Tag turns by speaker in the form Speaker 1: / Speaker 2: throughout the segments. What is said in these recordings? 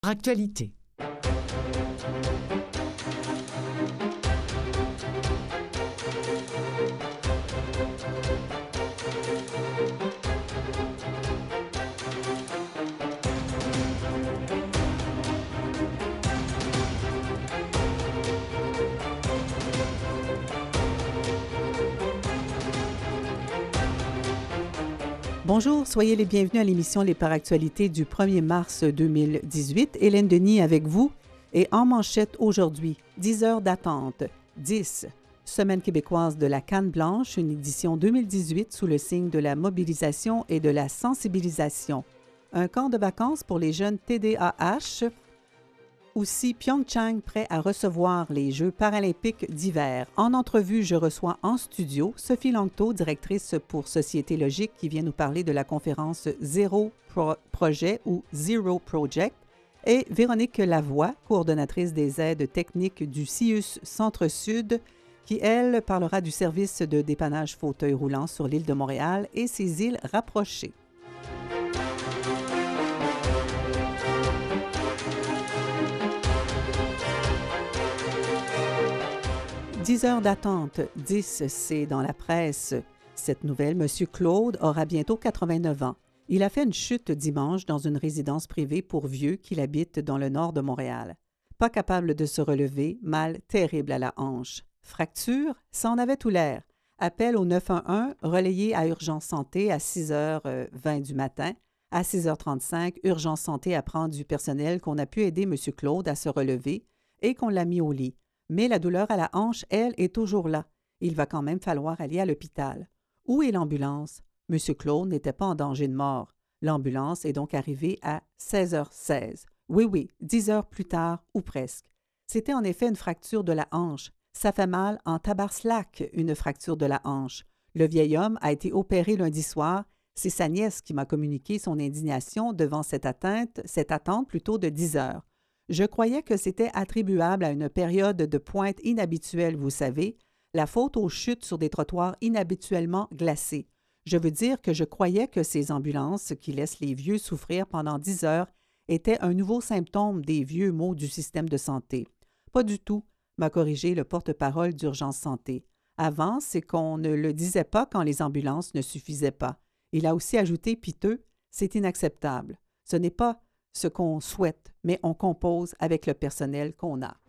Speaker 1: Actualité.
Speaker 2: Bonjour, soyez les bienvenus à l'émission Les Paractualités du 1er mars 2018. Hélène Denis avec vous et en manchette aujourd'hui, 10 heures d'attente, 10, Semaine québécoise de la Canne blanche, une édition 2018 sous le signe de la mobilisation et de la sensibilisation. Un camp de vacances pour les jeunes TDAH. Aussi, Pyeongchang prêt à recevoir les Jeux paralympiques d'hiver. En entrevue, je reçois en studio Sophie Langto, directrice pour Société Logique, qui vient nous parler de la conférence Zéro Projet ou Zero Project, et Véronique Lavoie, coordonnatrice des aides techniques du CIUS Centre-Sud, qui, elle, parlera du service de dépannage fauteuil roulant sur l'île de Montréal et ses îles rapprochées. 10 heures d'attente, 10, c'est dans la presse. Cette nouvelle, M. Claude aura bientôt 89 ans. Il a fait une chute dimanche dans une résidence privée pour vieux qu'il habite dans le nord de Montréal. Pas capable de se relever, mal terrible à la hanche. Fracture, ça en avait tout l'air. Appel au 911, relayé à Urgence Santé à 6h20 du matin. À 6h35, Urgence Santé apprend du personnel qu'on a pu aider M. Claude à se relever et qu'on l'a mis au lit. Mais la douleur à la hanche, elle, est toujours là. Il va quand même falloir aller à l'hôpital. Où est l'ambulance? M. Claude n'était pas en danger de mort. L'ambulance est donc arrivée à 16h16. Oui, 10 heures plus tard, ou presque. C'était en effet une fracture de la hanche. Ça fait mal en tabarslac, une fracture de la hanche. Le vieil homme a été opéré lundi soir. C'est sa nièce qui m'a communiqué son indignation devant cette attente plutôt de 10 heures. Je croyais que c'était attribuable à une période de pointe inhabituelle, vous savez, la faute aux chutes sur des trottoirs inhabituellement glacés. Je veux dire que je croyais que ces ambulances qui laissent les vieux souffrir pendant 10 heures étaient un nouveau symptôme des vieux maux du système de santé. Pas du tout, m'a corrigé le porte-parole d'Urgence Santé. Avant, c'est qu'on ne le disait pas quand les ambulances ne suffisaient pas. Il a aussi ajouté piteux, c'est inacceptable. Ce n'est pas ce qu'on souhaite, mais on compose avec le personnel qu'on a.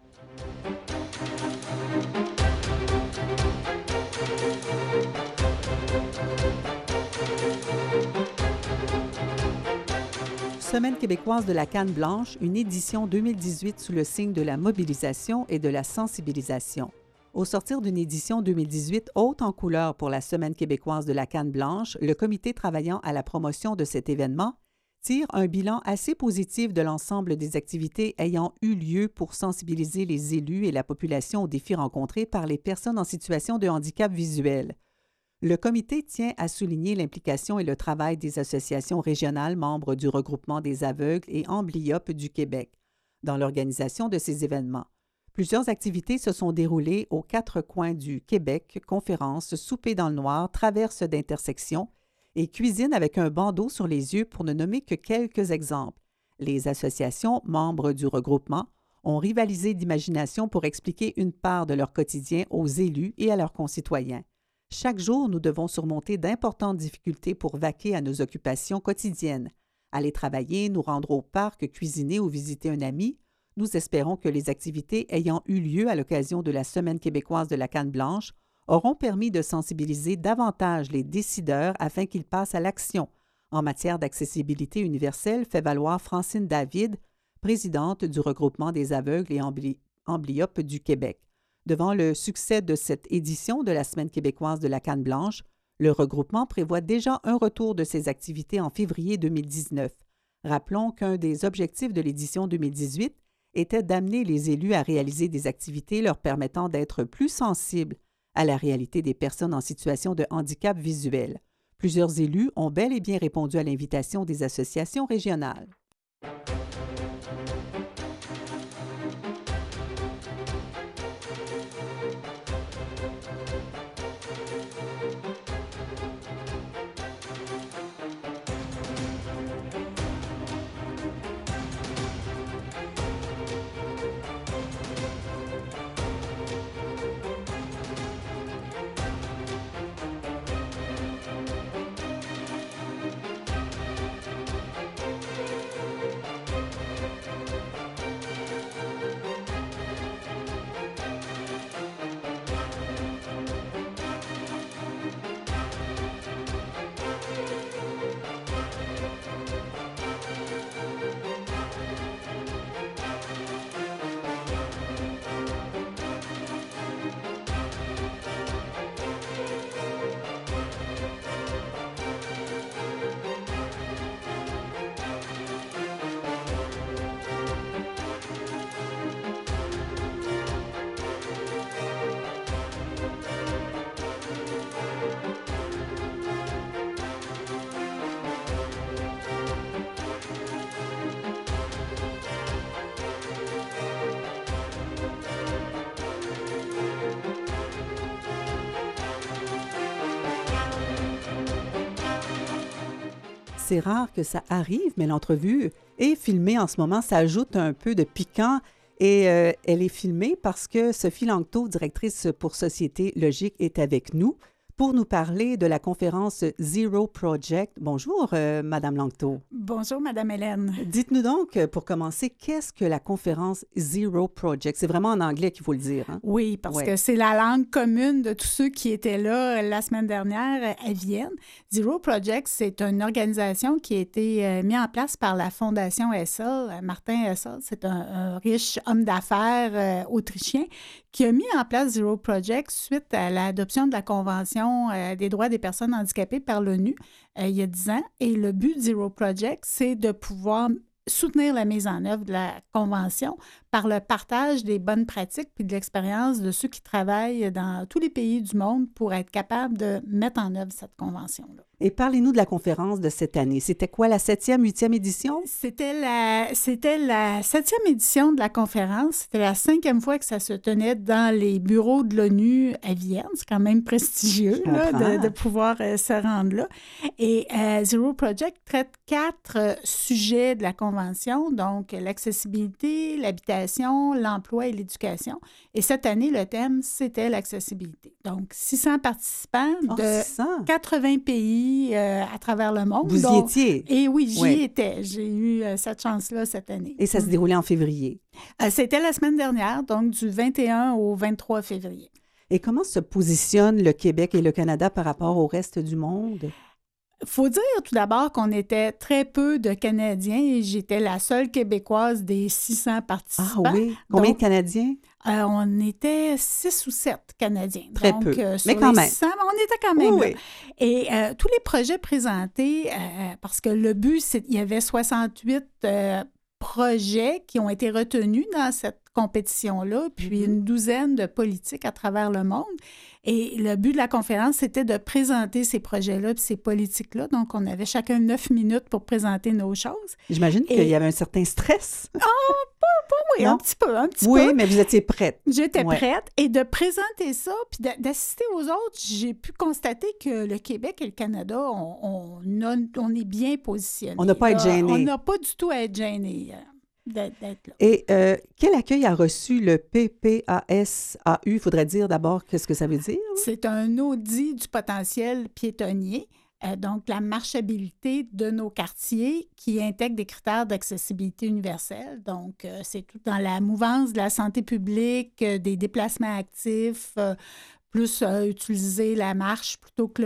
Speaker 2: Semaine québécoise de la Canne blanche, une édition 2018 sous le signe de la mobilisation et de la sensibilisation. Au sortir d'une édition 2018 haute en couleur pour la Semaine québécoise de la Canne blanche, le comité travaillant à la promotion de cet événement tire un bilan assez positif de l'ensemble des activités ayant eu lieu pour sensibiliser les élus et la population aux défis rencontrés par les personnes en situation de handicap visuel. Le comité tient à souligner l'implication et le travail des associations régionales membres du regroupement des aveugles et amblyopes du Québec dans l'organisation de ces événements. Plusieurs activités se sont déroulées aux 4 coins du Québec, conférences, souper dans le noir, traverses d'intersections et cuisine avec un bandeau sur les yeux pour ne nommer que quelques exemples. Les associations membres du regroupement ont rivalisé d'imagination pour expliquer une part de leur quotidien aux élus et à leurs concitoyens. Chaque jour, nous devons surmonter d'importantes difficultés pour vaquer à nos occupations quotidiennes. Aller travailler, nous rendre au parc, cuisiner ou visiter un ami. Nous espérons que les activités ayant eu lieu à l'occasion de la Semaine québécoise de la Canne blanche auront permis de sensibiliser davantage les décideurs afin qu'ils passent à l'action en matière d'accessibilité universelle, fait valoir Francine David, présidente du regroupement des aveugles et amblyopes du Québec. Devant le succès de cette édition de la Semaine québécoise de la Canne blanche, le regroupement prévoit déjà un retour de ses activités en février 2019. Rappelons qu'un des objectifs de l'édition 2018 était d'amener les élus à réaliser des activités leur permettant d'être plus sensibles à la réalité des personnes en situation de handicap visuel. Plusieurs élus ont bel et bien répondu à l'invitation des associations régionales. c'est rare que ça arrive, mais l'entrevue est filmée en ce moment. Ça ajoute un peu de piquant et elle est filmée parce que Sophie Langto, directrice pour Société Logique, est avec nous pour nous parler de la conférence Zero Project. Bonjour, Madame Langto.
Speaker 1: Bonjour, Madame Hélène.
Speaker 2: Dites-nous donc, pour commencer, qu'est-ce que la conférence Zero Project? C'est vraiment en anglais qu'il faut le dire, hein?
Speaker 1: Oui, parce que c'est la langue commune de tous ceux qui étaient là la semaine dernière à Vienne. Zero Project, c'est une organisation qui a été mise en place par la Fondation Hessel. Martin Hessel, c'est un riche homme d'affaires autrichien qui a mis en place Zero Project suite à l'adoption de la Convention des droits des personnes handicapées par l'ONU il y a 10 ans. Et le but de Zero Project, c'est de pouvoir soutenir la mise en œuvre de la Convention par le partage des bonnes pratiques puis de l'expérience de ceux qui travaillent dans tous les pays du monde pour être capables de mettre en œuvre cette Convention-là.
Speaker 2: Et parlez-nous de la conférence de cette année. C'était quoi, la 7e, 8e édition?
Speaker 1: C'était la 7e édition de la conférence. C'était la 5e fois que ça se tenait dans les bureaux de l'ONU à Vienne. C'est quand même prestigieux là, de pouvoir se rendre là. Et Zero Project traite 4 sujets de la Convention, donc l'accessibilité, l'habitation, l'emploi et l'éducation. Et cette année, le thème, c'était l'accessibilité. Donc, 600 participants de
Speaker 2: 600.
Speaker 1: 80 pays à travers le monde.
Speaker 2: Vous y étiez?
Speaker 1: Et oui, j'y étais. J'ai eu cette chance-là cette année.
Speaker 2: Et ça se déroulait en février?
Speaker 1: C'était la semaine dernière, donc du 21 au 23 février.
Speaker 2: Et comment se positionnent le Québec et le Canada par rapport au reste du monde?
Speaker 1: Il faut dire tout d'abord qu'on était très peu de Canadiens et j'étais la seule Québécoise des 600 participants.
Speaker 2: Ah oui? Combien de Canadiens?
Speaker 1: On était 6 ou 7 Canadiens.
Speaker 2: Très
Speaker 1: donc,
Speaker 2: peu,
Speaker 1: sur
Speaker 2: mais quand
Speaker 1: les
Speaker 2: même.
Speaker 1: 600, on était quand même
Speaker 2: Oui.
Speaker 1: là. Et tous les projets présentés, parce que le but, il y avait 68 projets qui ont été retenus dans cette compétition-là, puis une douzaine de politiques à travers le monde. Et le but de la conférence, c'était de présenter ces projets-là puis ces politiques-là. Donc, on avait chacun 9 minutes pour présenter nos choses.
Speaker 2: J'imagine qu'il y avait un certain stress.
Speaker 1: Oui,
Speaker 2: non?
Speaker 1: un petit peu.
Speaker 2: Oui, mais vous étiez prête.
Speaker 1: J'étais prête. Et de présenter ça, puis d'assister aux autres, j'ai pu constater que le Québec et le Canada, on est bien positionnés.
Speaker 2: On n'a pas à être gênés.
Speaker 1: On n'a pas du tout à être gênés d'être là.
Speaker 2: Et quel accueil a reçu le PPASAU? Il faudrait dire d'abord qu'est-ce que ça veut dire?
Speaker 1: C'est un audit du potentiel piétonnier. Donc, la marchabilité de nos quartiers qui intègre des critères d'accessibilité universelle. Donc, c'est tout dans la mouvance de la santé publique, des déplacements actifs, plus utiliser la marche plutôt que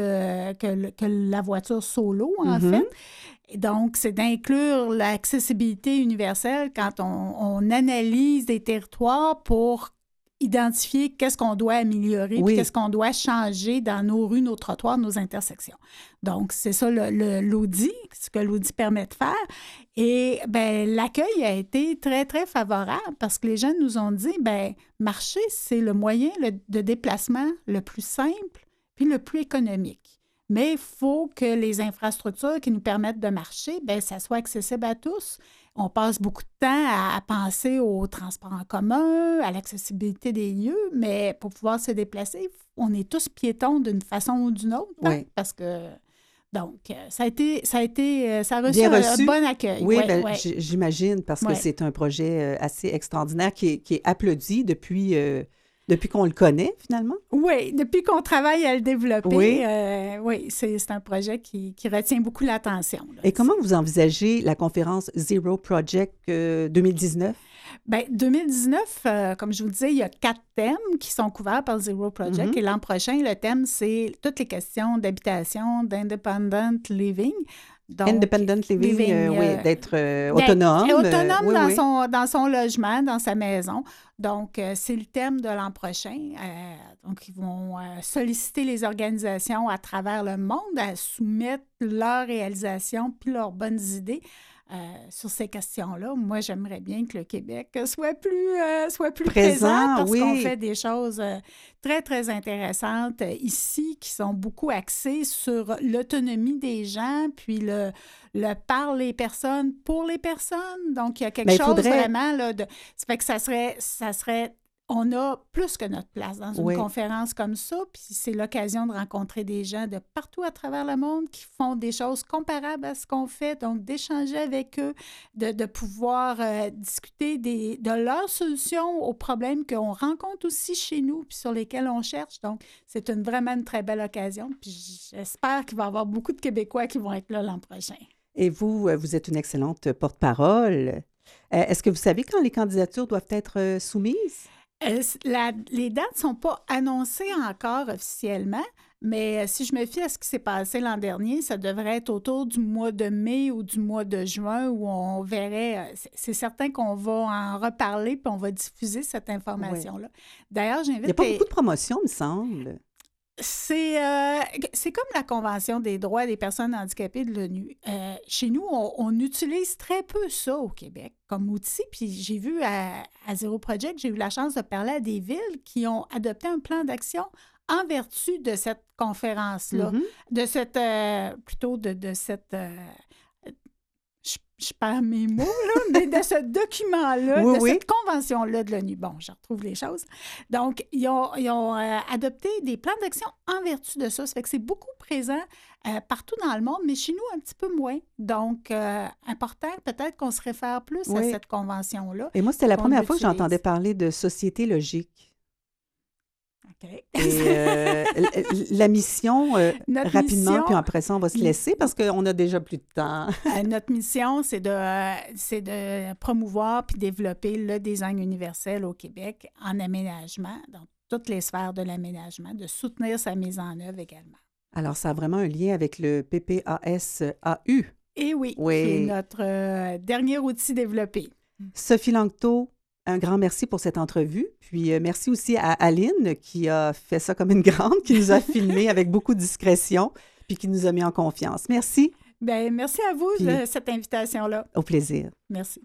Speaker 1: la voiture solo, en fait. Et donc, c'est d'inclure l'accessibilité universelle quand on analyse des territoires pour identifier qu'est-ce qu'on doit améliorer, puis qu'est-ce qu'on doit changer dans nos rues, nos trottoirs, nos intersections. Donc, c'est ça l'audit, ce que l'audit permet de faire. Et bien, l'accueil a été très, très favorable parce que les gens nous ont dit, bien, marcher, c'est le moyen de déplacement le plus simple puis le plus économique. Mais il faut que les infrastructures qui nous permettent de marcher, bien, ça soit accessible à tous. On passe beaucoup de temps à penser au transport en commun, à l'accessibilité des lieux, mais pour pouvoir se déplacer, on est tous piétons d'une façon ou d'une autre. Hein? Parce que, donc, ça a reçu un bon accueil.
Speaker 2: Oui, j'imagine, parce que c'est un projet assez extraordinaire qui est applaudi depuis qu'on le connaît, finalement?
Speaker 1: Oui, depuis qu'on travaille à le développer. Oui, c'est un projet qui retient beaucoup l'attention.
Speaker 2: Et comment vous envisagez la conférence Zero Project 2019? Bien,
Speaker 1: 2019, comme je vous le disais, il y a 4 thèmes qui sont couverts par Zero Project. Et l'an prochain, le thème, c'est toutes les questions d'habitation, d'independent living. Donc,
Speaker 2: independent living, d'être autonome.
Speaker 1: Autonome dans son logement, dans sa maison. Donc, c'est le thème de l'an prochain. Donc, ils vont solliciter les organisations à travers le monde à soumettre leurs réalisations puis leurs bonnes idées sur ces questions-là. Moi, j'aimerais bien que le Québec soit plus présent parce qu'on fait des choses très, très intéressantes ici qui sont beaucoup axées sur l'autonomie des gens, puis le par les personnes, pour les personnes. Donc, il y a quelque chose vraiment là, ça fait que ça serait on a plus que notre place dans une
Speaker 2: Oui.
Speaker 1: conférence comme ça, puis c'est l'occasion de rencontrer des gens de partout à travers le monde qui font des choses comparables à ce qu'on fait, donc d'échanger avec eux, de pouvoir discuter de leurs solutions aux problèmes qu'on rencontre aussi chez nous, puis sur lesquels on cherche. Donc, c'est vraiment une très belle occasion, puis j'espère qu'il va y avoir beaucoup de Québécois qui vont être là l'an prochain.
Speaker 2: Et vous, vous êtes une excellente porte-parole. Est-ce que vous savez quand les candidatures doivent être soumises?
Speaker 1: Les dates ne sont pas annoncées encore officiellement, mais si je me fie à ce qui s'est passé l'an dernier, ça devrait être autour du mois de mai ou du mois de juin où on verrait, c'est certain qu'on va en reparler puis on va diffuser cette information-là. D'ailleurs,
Speaker 2: Il n'y a pas beaucoup de promotion, me semble.
Speaker 1: C'est comme la Convention des droits des personnes handicapées de l'ONU. Chez nous, on utilise très peu ça au Québec comme outil. Puis j'ai vu à Zero Project, j'ai eu la chance de parler à des villes qui ont adopté un plan d'action en vertu de cette conférence-là, de cette, plutôt de cette... je perds mes mots, là, mais de ce document-là, cette convention-là de l'ONU. Bon, je retrouve les choses. Donc, ils ont adopté des plans d'action en vertu de ça. Ça fait que c'est beaucoup présent partout dans le monde, mais chez nous, un petit peu moins. Donc, important, peut-être qu'on se réfère plus à cette convention-là.
Speaker 2: Et moi, c'était la première fois que j'entendais parler de société logique.
Speaker 1: OK.
Speaker 2: Et la mission, rapidement,
Speaker 1: mission,
Speaker 2: puis après ça, on va se laisser parce qu'on a déjà plus de temps.
Speaker 1: Notre mission, c'est de promouvoir puis développer le design universel au Québec en aménagement, dans toutes les sphères de l'aménagement, de soutenir sa mise en œuvre également.
Speaker 2: Alors, ça a vraiment un lien avec le PPAS-AU.
Speaker 1: Et oui, qui est notre dernier outil développé.
Speaker 2: Sophie Langto, un grand merci pour cette entrevue. Puis merci aussi à Aline qui a fait ça comme une grande, qui nous a filmé avec beaucoup de discrétion, puis qui nous a mis en confiance. Merci.
Speaker 1: Bien, merci à vous de cette invitation-là.
Speaker 2: Au plaisir.
Speaker 1: Merci.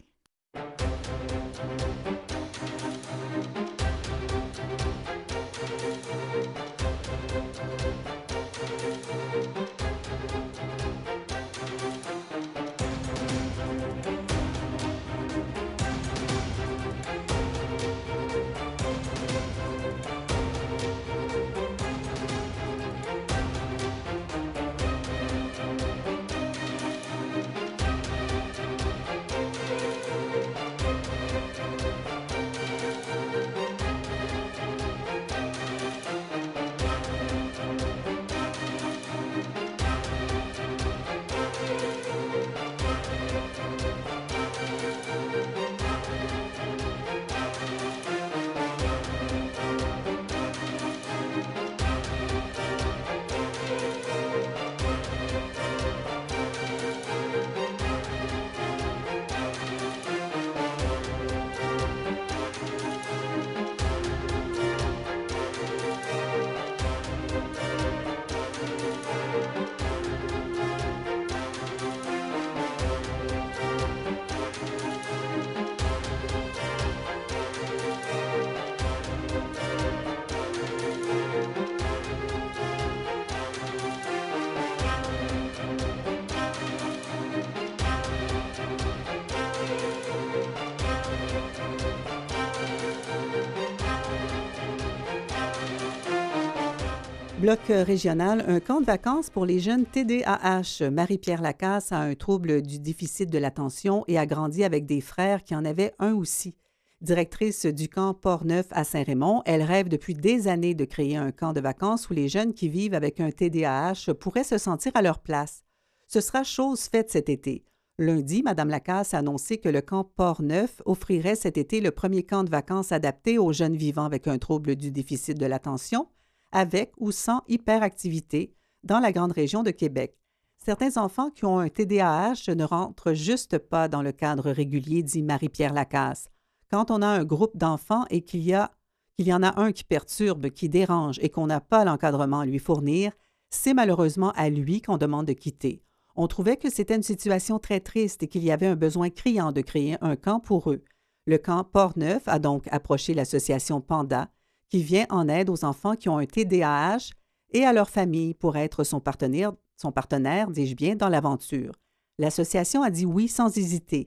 Speaker 2: Bloc régional, un camp de vacances pour les jeunes TDAH. Marie-Pierre Lacasse a un trouble du déficit de l'attention et a grandi avec des frères qui en avaient un aussi. Directrice du camp Port-Neuf à Saint-Raymond, elle rêve depuis des années de créer un camp de vacances où les jeunes qui vivent avec un TDAH pourraient se sentir à leur place. Ce sera chose faite cet été. Lundi, Mme Lacasse a annoncé que le camp Port-Neuf offrirait cet été le premier camp de vacances adapté aux jeunes vivant avec un trouble du déficit de l'attention, avec ou sans hyperactivité, dans la grande région de Québec. Certains enfants qui ont un TDAH ne rentrent juste pas dans le cadre régulier, dit Marie-Pierre Lacasse. Quand on a un groupe d'enfants et qu'il y en a un qui perturbe, qui dérange et qu'on n'a pas l'encadrement à lui fournir, c'est malheureusement à lui qu'on demande de quitter. On trouvait que c'était une situation très triste et qu'il y avait un besoin criant de créer un camp pour eux. Le camp Port-Neuf a donc approché l'association Panda, qui vient en aide aux enfants qui ont un TDAH et à leur famille pour être son partenaire, dis-je bien, dans l'aventure. L'association a dit oui sans hésiter.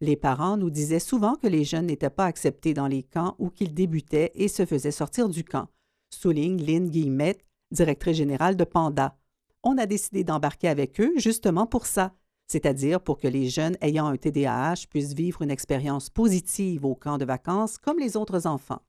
Speaker 2: Les parents nous disaient souvent que les jeunes n'étaient pas acceptés dans les camps ou qu'ils débutaient et se faisaient sortir du camp, souligne Lynn Guillemette, directrice générale de Panda. On a décidé d'embarquer avec eux justement pour ça, c'est-à-dire pour que les jeunes ayant un TDAH puissent vivre une expérience positive au camp de vacances comme les autres enfants.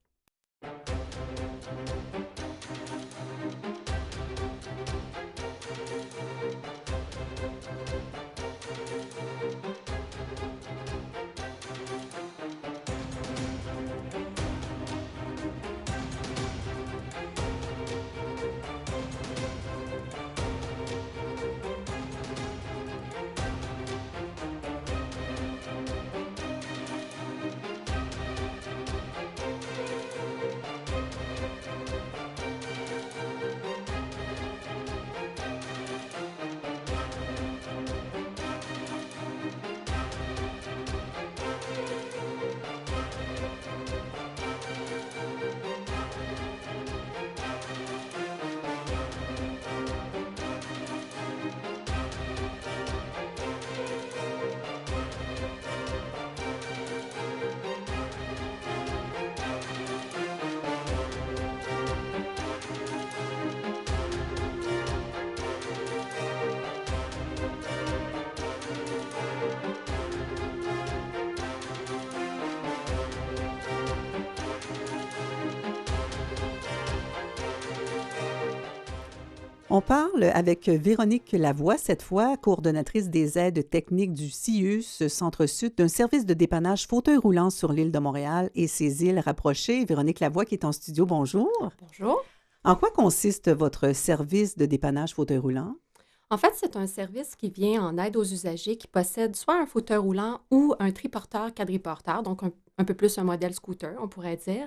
Speaker 2: On parle avec Véronique Lavoie, cette fois coordonnatrice des aides techniques du CIUS, Centre-Sud, d'un service de dépannage fauteuil roulant sur l'île de Montréal et ses îles rapprochées. Véronique Lavoie qui est en studio, bonjour.
Speaker 3: Bonjour.
Speaker 2: En quoi consiste votre service de dépannage fauteuil roulant?
Speaker 3: En fait, c'est un service qui vient en aide aux usagers qui possèdent soit un fauteuil roulant ou un triporteur quadriporteur, donc un peu plus un modèle scooter, on pourrait dire,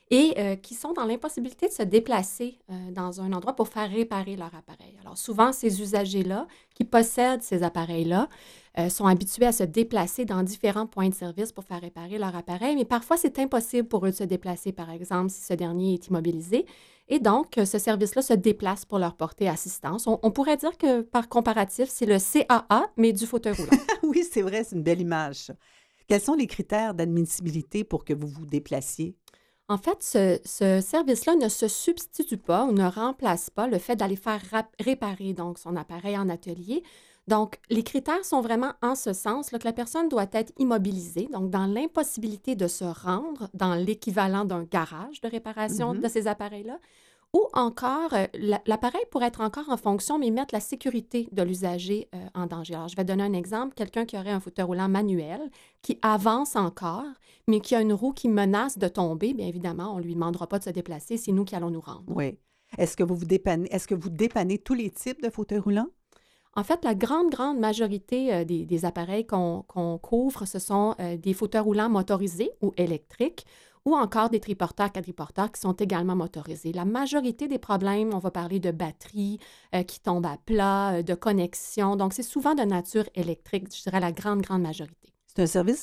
Speaker 3: et qui sont dans l'impossibilité de se déplacer dans un endroit pour faire réparer leur appareil. Alors souvent, ces usagers-là qui possèdent ces appareils-là sont habitués à se déplacer dans différents points de service pour faire réparer leur appareil, mais parfois c'est impossible pour eux de se déplacer, par exemple, si ce dernier est immobilisé. Et donc, ce service-là se déplace pour leur porter assistance. On pourrait dire que, par comparatif, c'est le CAA, mais du fauteuil roulant.
Speaker 2: Oui, c'est vrai, c'est une belle image. Quels sont les critères d'admissibilité pour que vous vous déplaciez?
Speaker 3: En fait, ce service-là ne se substitue pas ou ne remplace pas le fait d'aller faire réparer donc, son appareil en atelier. Donc, les critères sont vraiment en ce sens là, que la personne doit être immobilisée, donc dans l'impossibilité de se rendre dans l'équivalent d'un garage de réparation de ces appareils-là, ou encore, l'appareil pourrait être encore en fonction, mais mettre la sécurité de l'usager en danger. Alors, je vais donner un exemple. Quelqu'un qui aurait un fauteuil roulant manuel, qui avance encore, mais qui a une roue qui menace de tomber, bien évidemment, on ne lui demandera pas de se déplacer, c'est nous qui allons nous rendre.
Speaker 2: Oui. Est-ce que vous dépannez tous les types de fauteuils roulants?
Speaker 3: En fait, la grande majorité des appareils qu'on couvre, ce sont des fauteuils roulants motorisés ou électriques, ou encore des triporteurs, quadriporteurs qui sont également motorisés. La majorité des problèmes, on va parler de batterie qui tombe à plat, de connexion. Donc, c'est souvent de nature électrique, je dirais la grande majorité.
Speaker 2: C'est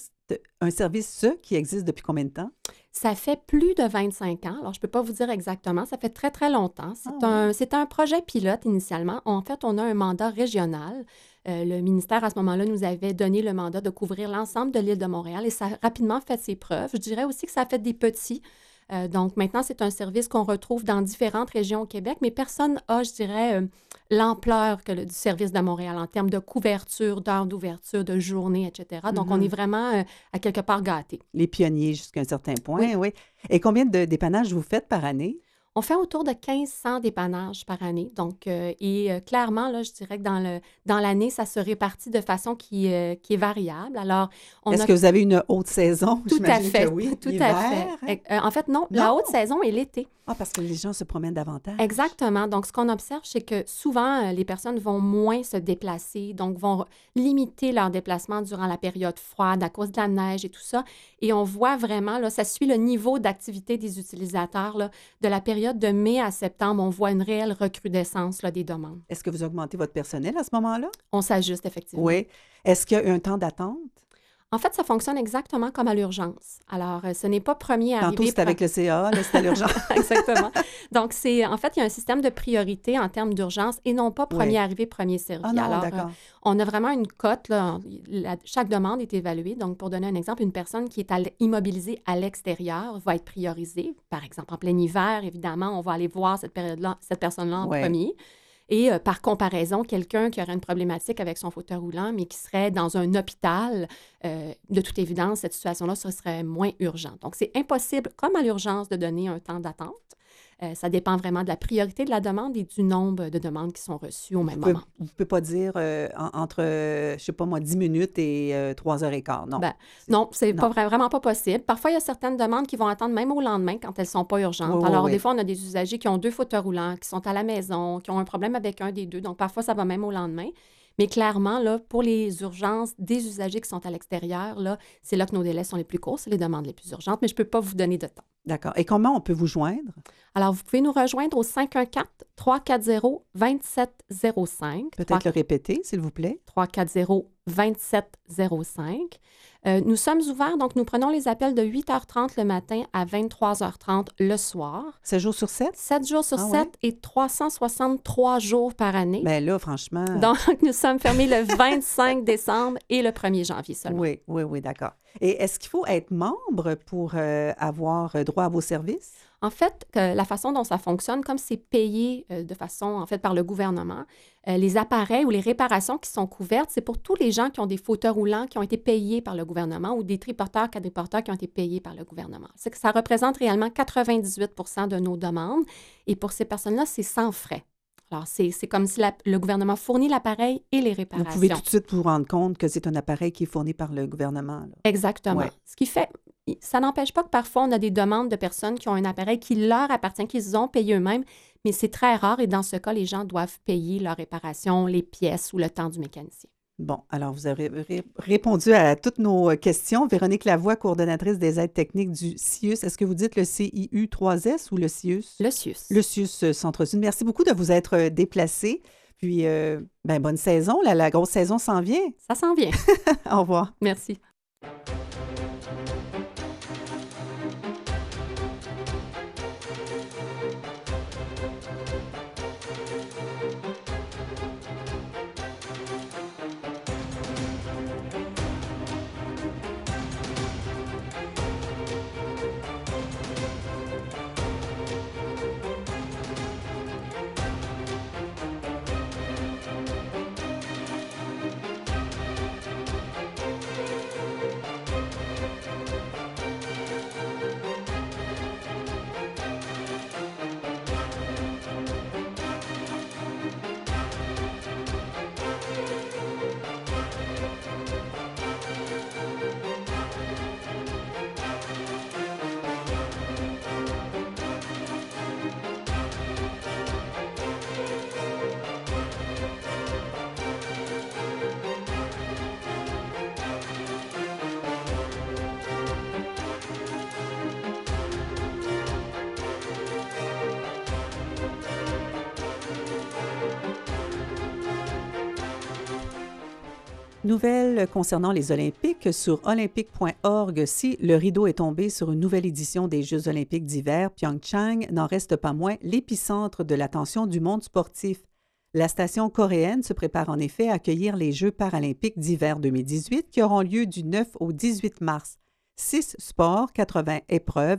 Speaker 2: un service qui existe depuis combien de temps?
Speaker 3: Ça fait plus de 25 ans. Alors, je ne peux pas vous dire exactement. Ça fait très longtemps. C'est un projet pilote initialement. En fait, on a un mandat régional. Le ministère, à ce moment-là, nous avait donné le mandat de couvrir l'ensemble de l'île de Montréal et ça a rapidement fait ses preuves. Je dirais aussi que ça a fait des petits. Donc, maintenant, c'est un service qu'on retrouve dans différentes régions au Québec, mais personne n'a, je dirais, l'ampleur du service de Montréal en termes de couverture, d'heures d'ouverture, de journée, etc. Donc, on est vraiment à quelque part gâtés.
Speaker 2: Les pionniers jusqu'à un certain point, oui. Et combien de dépannages vous faites par année?
Speaker 3: On fait autour de 1500 dépannages par année. Donc, clairement, là, je dirais que dans l'année, ça se répartit de façon qui est variable. Alors,
Speaker 2: Est-ce que vous avez une haute saison?
Speaker 3: Tout à fait.
Speaker 2: Que oui.
Speaker 3: Tout à fait. En fait, non, la haute saison est l'été.
Speaker 2: Ah, parce que les gens se promènent davantage.
Speaker 3: Exactement. Donc, ce qu'on observe, c'est que souvent, les personnes vont moins se déplacer, donc vont limiter leur déplacement durant la période froide à cause de la neige et tout ça. Et on voit vraiment, là, ça suit le niveau d'activité des utilisateurs là, de la période de mai à septembre. On voit une réelle recrudescence là, des demandes.
Speaker 2: Est-ce que vous augmentez votre personnel à ce moment-là?
Speaker 3: On s'ajuste, effectivement.
Speaker 2: Oui. Est-ce qu'il y a un temps d'attente?
Speaker 3: En fait, ça fonctionne exactement comme à l'urgence. Alors, ce n'est pas premier arrivé...
Speaker 2: Tantôt, c'était avec le CA, là, c'était à l'urgence.
Speaker 3: Exactement. Donc, en fait, il y a un système de priorité en termes d'urgence et non pas premier
Speaker 2: Oui.
Speaker 3: arrivé, premier servi.
Speaker 2: Ah non,
Speaker 3: Alors,
Speaker 2: d'accord.
Speaker 3: on a vraiment une cote, là, chaque demande est évaluée. Donc, pour donner un exemple, une personne qui est immobilisée à l'extérieur va être priorisée. Par exemple, en plein hiver, évidemment, on va aller voir cette personne-là en
Speaker 2: Ouais.
Speaker 3: premier. Et par comparaison, quelqu'un qui aurait une problématique avec son fauteuil roulant, mais qui serait dans un hôpital, de toute évidence, cette situation-là, ce serait moins urgent. Donc, c'est impossible, comme à l'urgence, de donner un temps d'attente. Ça dépend vraiment de la priorité de la demande et du nombre de demandes qui sont reçues au même moment.
Speaker 2: Vous ne pouvez pas dire entre, je ne sais pas moi, 10 minutes et 3h15, non.
Speaker 3: Non, c'est vraiment pas possible. Parfois, il y a certaines demandes qui vont attendre même au lendemain quand elles ne sont pas urgentes.
Speaker 2: Oui,
Speaker 3: Alors,
Speaker 2: oui.
Speaker 3: des fois, on a des usagers qui ont 2 fauteuils roulants, qui sont à la maison, qui ont un problème avec un des 2. Donc, parfois, ça va même au lendemain. Mais clairement, là, pour les urgences des usagers qui sont à l'extérieur, là, c'est là que nos délais sont les plus courts, c'est les demandes les plus urgentes, mais je ne peux pas vous donner de temps.
Speaker 2: D'accord. Et comment on peut vous joindre?
Speaker 3: Alors, vous pouvez nous rejoindre au 514-340-2705.
Speaker 2: Peut-être le répéter, s'il vous plaît.
Speaker 3: 340-2705. Nous sommes ouverts, donc nous prenons les appels de 8h30 le matin à 23h30 le soir.
Speaker 2: 7 jours sur 7?
Speaker 3: 7 jours sur 7
Speaker 2: ouais?
Speaker 3: et 363 jours par année.
Speaker 2: Bien là, franchement...
Speaker 3: Donc, nous sommes fermés le 25 décembre et le 1er janvier seulement.
Speaker 2: Oui, d'accord. Et est-ce qu'il faut être membre pour avoir droit à vos services?
Speaker 3: En fait, la façon dont ça fonctionne, comme c'est payé de façon, en fait, par le gouvernement, les appareils ou les réparations qui sont couvertes, c'est pour tous les gens qui ont des fauteuils roulants qui ont été payés par le gouvernement ou des triporteurs, quadriporteurs qui ont été payés par le gouvernement. C'est que ça représente réellement 98 % de nos demandes. Et pour ces personnes-là, c'est sans frais. Alors, c'est comme si le gouvernement fournit l'appareil et les réparations.
Speaker 2: Vous pouvez tout de suite vous rendre compte que c'est un appareil qui est fourni par le gouvernement. Là.
Speaker 3: Exactement.
Speaker 2: Ouais.
Speaker 3: Ce qui fait, ça n'empêche pas que parfois, on a des demandes de personnes qui ont un appareil qui leur appartient, qu'ils ont payé eux-mêmes, mais c'est très rare et dans ce cas, les gens doivent payer leur réparation, les pièces ou le temps du mécanicien.
Speaker 2: Bon, alors vous avez répondu à toutes nos questions. Véronique Lavoie, coordonnatrice des aides techniques du CIUS. Est-ce que vous dites le CIU3S ou le CIUS?
Speaker 3: Le CIUS.
Speaker 2: Le CIUS Centre-Sud. Merci beaucoup de vous être déplacé. Puis, bonne saison. La grosse saison s'en vient.
Speaker 3: Ça s'en vient.
Speaker 2: Au revoir.
Speaker 3: Merci.
Speaker 2: Nouvelle concernant les Olympiques sur olympique.org. Si le rideau est tombé sur une nouvelle édition des Jeux olympiques d'hiver, Pyeongchang n'en reste pas moins l'épicentre de l'attention du monde sportif. La station coréenne se prépare en effet à accueillir les Jeux paralympiques d'hiver 2018 qui auront lieu du 9 au 18 mars. 6 sports, 80 épreuves,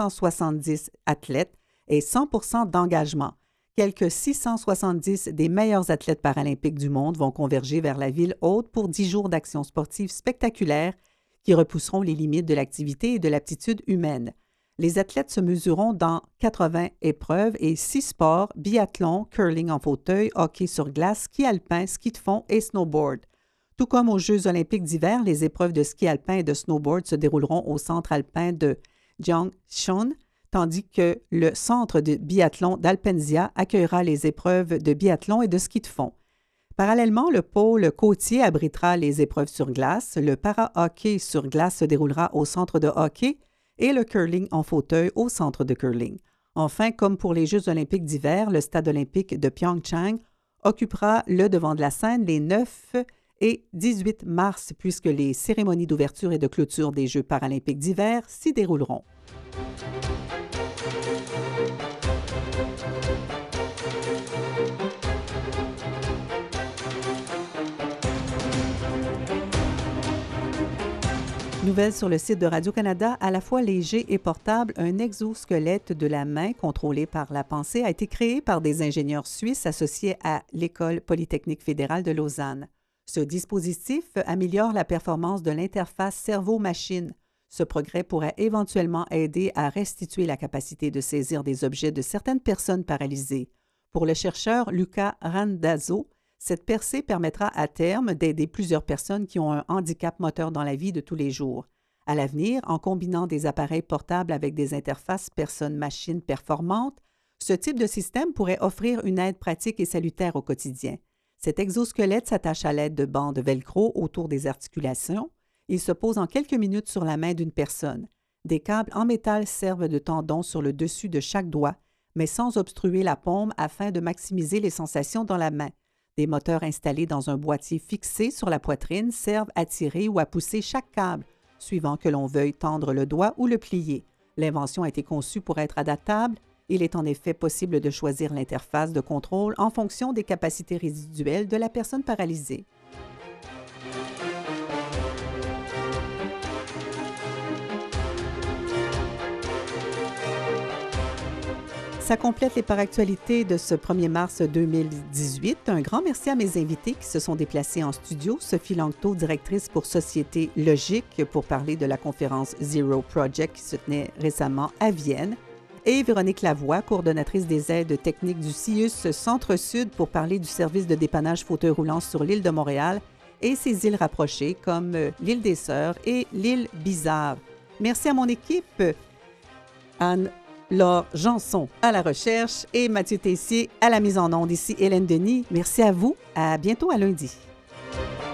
Speaker 2: 670 athlètes et 100% d'engagement. Quelques 670 des meilleurs athlètes paralympiques du monde vont converger vers la ville haute pour 10 jours d'actions sportives spectaculaires qui repousseront les limites de l'activité et de l'aptitude humaine. Les athlètes se mesureront dans 80 épreuves et 6 sports, biathlon, curling en fauteuil, hockey sur glace, ski alpin, ski de fond et snowboard. Tout comme aux Jeux olympiques d'hiver, les épreuves de ski alpin et de snowboard se dérouleront au centre alpin de Gyeongchon, tandis que le centre de biathlon d'Alpenzia accueillera les épreuves de biathlon et de ski de fond. Parallèlement, le pôle côtier abritera les épreuves sur glace, le para-hockey sur glace se déroulera au centre de hockey et le curling en fauteuil au centre de curling. Enfin, comme pour les Jeux olympiques d'hiver, le stade olympique de Pyeongchang occupera le devant de la scène les 9 et 18 mars, puisque les cérémonies d'ouverture et de clôture des Jeux paralympiques d'hiver s'y dérouleront. Nouvelle sur le site de Radio-Canada, à la fois léger et portable, un exosquelette de la main contrôlé par la pensée a été créé par des ingénieurs suisses associés à l'École polytechnique fédérale de Lausanne. Ce dispositif améliore la performance de l'interface cerveau-machine. Ce progrès pourrait éventuellement aider à restituer la capacité de saisir des objets de certaines personnes paralysées. Pour le chercheur Luca Randazzo, cette percée permettra à terme d'aider plusieurs personnes qui ont un handicap moteur dans la vie de tous les jours. À l'avenir, en combinant des appareils portables avec des interfaces personne-machine performantes, ce type de système pourrait offrir une aide pratique et salutaire au quotidien. Cet exosquelette s'attache à l'aide de bandes velcro autour des articulations. Il se pose en quelques minutes sur la main d'une personne. Des câbles en métal servent de tendons sur le dessus de chaque doigt, mais sans obstruer la paume afin de maximiser les sensations dans la main. Des moteurs installés dans un boîtier fixé sur la poitrine servent à tirer ou à pousser chaque câble, suivant que l'on veuille tendre le doigt ou le plier. L'invention a été conçue pour être adaptable. Il est en effet possible de choisir l'interface de contrôle en fonction des capacités résiduelles de la personne paralysée. Ça complète les paractualités de ce 1er mars 2018. Un grand merci à mes invités qui se sont déplacés en studio. Sophie Langto, directrice pour Société Logique, pour parler de la conférence Zero Project qui se tenait récemment à Vienne. Et Véronique Lavoie, coordonnatrice des aides techniques du CIUS Centre-Sud, pour parler du service de dépannage fauteuil roulant sur l'île de Montréal et ses îles rapprochées comme l'île des Sœurs et l'île Bizarre. Merci à mon équipe, Anne-Laure Janson à la recherche et Mathieu Tessier à la mise en onde. Ici Hélène Denis. Merci à vous. À bientôt à lundi.